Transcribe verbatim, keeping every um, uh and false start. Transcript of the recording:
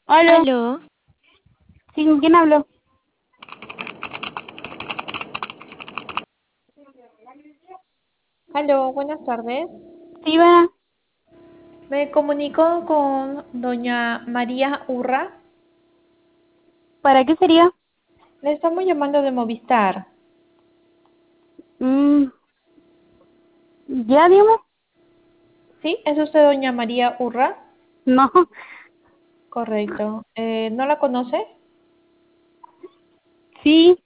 Aló, Aló, ¿sí, con quién hablo? Aló, buenas tardes. Sí, va. Me comunico con doña María Urra. ¿Para qué sería? Le estamos llamando de Movistar. Mm, ¿ya, dime? ¿Sí? ¿Es usted doña María Urra? No, Correcto. Eh, ¿no la conoce? sí,